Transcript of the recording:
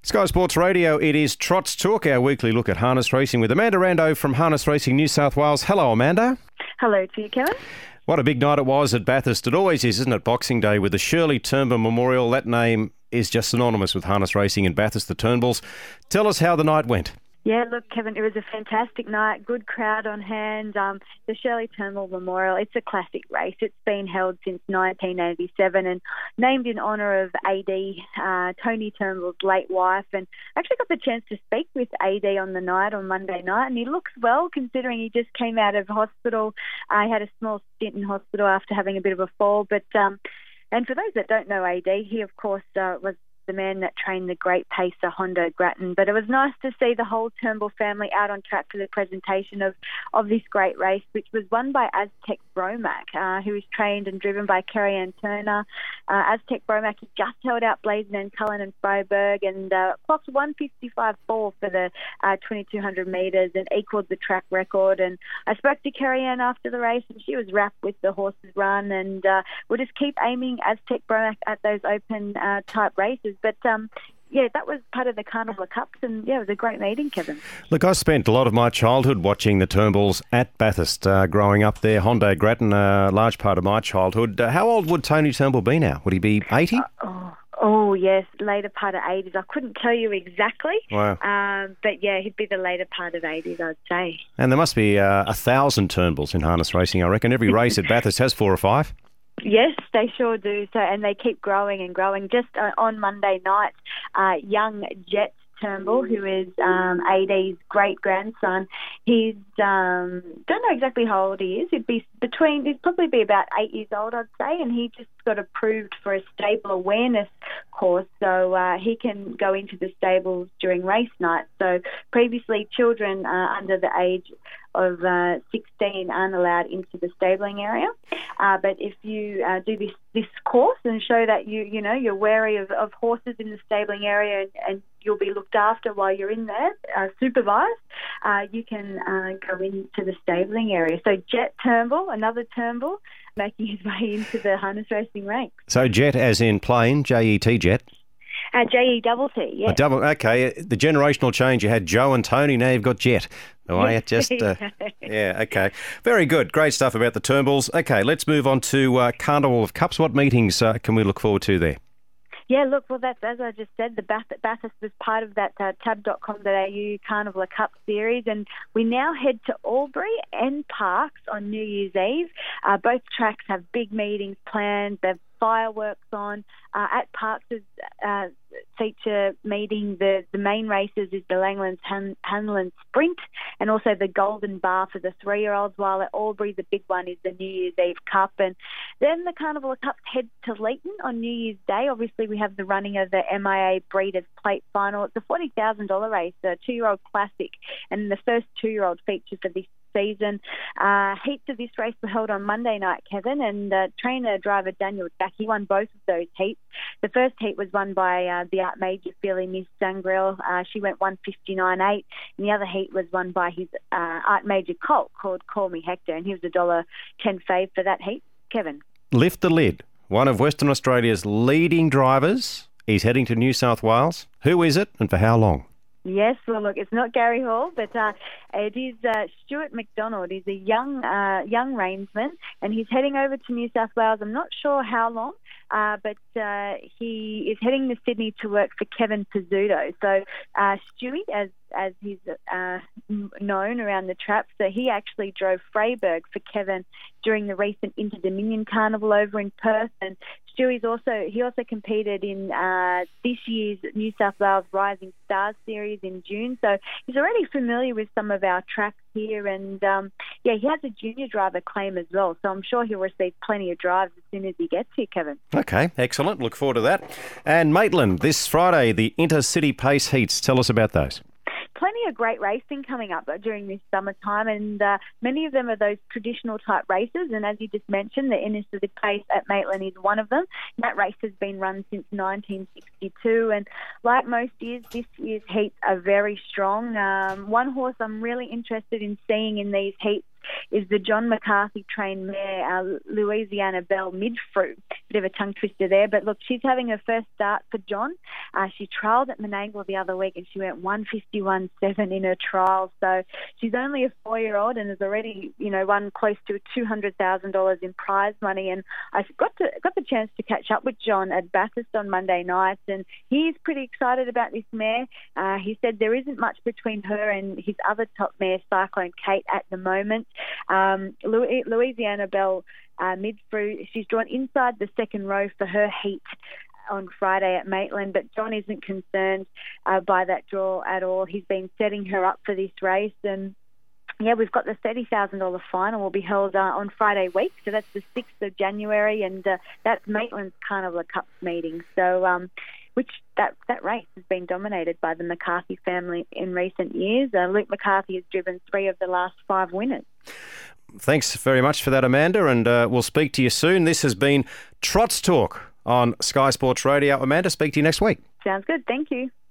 Sky Sports Radio, it is Trot's Talk, our weekly look at harness racing with Amanda Rando from Harness Racing New South Wales. Hello, Amanda. Hello to you, Kevin. What a big night it was at Bathurst. It always is, isn't it, Boxing Day, with the Shirley Turnbull Memorial. That name is just synonymous with harness racing in Bathurst, the Turnbulls. Tell us how the night went. Yeah, look, Kevin, it was a fantastic night. Good crowd on hand. The Shirley Turnbull Memorial, it's a classic race. It's been held since 1987 and named in honour of AD, Tony Turnbull's late wife. And I actually got the chance to speak with AD on Monday night, and he looks well considering he just came out of hospital. He had a small stint in hospital after having a bit of a fall. But and for those that don't know AD, he, of course, was the man that trained the great pacer Hondo Grattan. But it was nice to see the whole Turnbull family out on track for the presentation of this great race, which was won by Aztec Bromac, who is trained and driven by Kerry Ann Turner. Aztec Bromac had just held out Blazin and Cullen and Freiburg and clocked 1:55.4 for the 2,200 metres and equalled the track record. And I spoke to Kerry Ann after the race, and she was wrapped with the horse's run, and we'll just keep aiming Aztec Bromac at those open type races. But yeah, that was part of the Carnival Cups, and yeah, it was a great meeting, Kevin. Look, I spent a lot of my childhood watching the Turnbulls at Bathurst, growing up there. Hondo Grattan, a large part of my childhood. How old would Tony Turnbull be now? Would he be 80? Oh, yes, later part of 80s. I couldn't tell you exactly. Wow. But yeah, he'd be the later part of 80s, I'd say. And there must be 1,000 Turnbulls in harness racing, I reckon. Every race at Bathurst has 4 or 5. Yes, they sure do. So, and they keep growing and growing. Just on Monday night, young Jet Turnbull, who is AD's great-grandson, he's don't know exactly how old he is. He'd probably be about 8 years old, I'd say, and he just got approved for a stable awareness course, so he can go into the stables during race night. So previously, children under the age of 16 aren't allowed into the stabling area. But if you do this course and show that you're wary of horses in the stabling area and you'll be looked after while you're in there, supervised, you can go into the stabling area. So Jet Turnbull, another Turnbull, making his way into the harness racing ranks. So Jet as in plane, J-E-T, Jet? J-E-T-T, yeah. Okay, the generational change. You had Joe and Tony, now you've got Jet. Yeah, okay. Very good. Great stuff about the Turnbulls. Okay, let's move on to Carnival of Cups. What meetings can we look forward to there? Yeah, look, well, that's, as I just said, the Bathurst was part of that tab.com.au Carnival of Cup series, and we now head to Albury and Parks on New Year's Eve. Both tracks have big meetings planned. They've fireworks on. At Parks' feature meeting, the main races is the Langlands Hanlon Sprint and also the Golden Bar for the 3-year-olds, while at Albury the big one is the New Year's Eve Cup. And then the Carnival of Cups heads to Leeton on New Year's Day. Obviously we have the running of the MIA Breeders' Plate Final. It's a $40,000 race, a 2-year-old classic, and the first 2-year-old feature for this season. Heats of this race were held on Monday night, Kevin, and trainer-driver Daniel Jack, he won both of those heats. The first heat was won by the Art Major filly Miss Sangrel. She went 1:59.8, and the other heat was won by his Art Major colt called Call Me Hector, and he was $1.10 fave for that heat. Kevin. Lift the Lid, one of Western Australia's leading drivers. He's heading to New South Wales. Who is it and for how long? Yes, well, look, it's not Gary Hall, but it is Stuart McDonald. He's a young reinsman, and he's heading over to New South Wales. I'm not sure how long, but he is heading to Sydney to work for Kevin Pizzuto. So Stewie, as he's known around the trap, so he actually drove Freiburg for Kevin during the recent Inter-Dominion Carnival over in Perth, and Stewie's also competed in this year's New South Wales Rising Stars Series in June, so he's already familiar with some of our tracks here, and he has a junior driver claim as well, so I'm sure he'll receive plenty of drives as soon as he gets here, Kevin. Okay, excellent. Look forward to that. And Maitland, this Friday, the Intercity Pace Heats. Tell us about those. Plenty of great racing coming up during this summertime, and many of them are those traditional type races, and as you just mentioned, the Intercity Pace at Maitland is one of them. That race has been run since 1962, and like most years, this year's heats are very strong. One horse I'm really interested in seeing in these heats is the John McCarthy trained mare, Louisiana Belle Midfruit. Bit of a tongue twister there, but look, she's having her first start for John. She trialled at Menangle the other week and she went 151.7 in her trial. So she's only a 4-year-old and has already, won close to $200,000 in prize money. And I got the chance to catch up with John at Bathurst on Monday night, and he's pretty excited about this mare. He said there isn't much between her and his other top mare, Cyclone Kate, at the moment. Louisiana Belle Midfruit, she's drawn inside the second row for her heat on Friday at Maitland, but John isn't concerned by that draw at all. He's been setting her up for this race, and we've got the $30,000 final will be held on Friday week, so that's the 6th of January, and that's Maitland's Carnival Cup meeting. So, which that race has been dominated by the McCarthy family in recent years. Luke McCarthy has driven 3 of the last 5 winners. Thanks very much for that, Amanda, and we'll speak to you soon. This has been Trots Talk on Sky Sports Radio. Amanda, speak to you next week. Sounds good. Thank you.